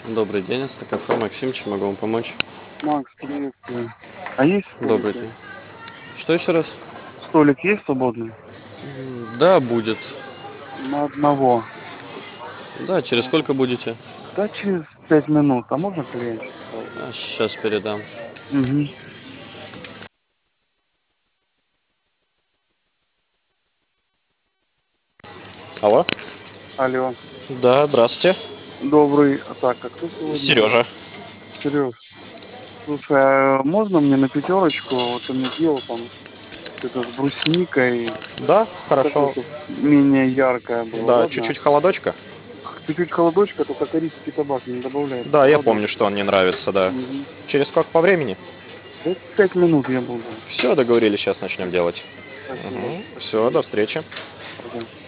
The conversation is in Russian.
Добрый день, это кафе Максим, чем могу вам помочь? Макс, приветствую. А есть Добрый столики? день. Что еще раз? Столик есть свободный? Да, будет. На одного. Да, через Вот. сколько будете? Да через 5 минут. А можно клиентчик сразу? Сейчас передам. Угу. Алло? Алло. Да, здравствуйте. Добрый. А так, а кто сегодня? Сережа. Сереж. Слушай, а можно мне на пятерочку? Вот ты мне делал там что-то с брусникой. Да, Такое, хорошо. чтобы менее яркое было, Да, ладно? чуть-чуть холодочка. Чуть-чуть холодочка, только корейский табак не добавляй Да, туда, я ладно? помню, что он не нравится, да. Угу. Через сколько по времени? Да 5 минут я буду. Все, договорились, сейчас начнем делать. Спасибо. Все, до встречи. Пока.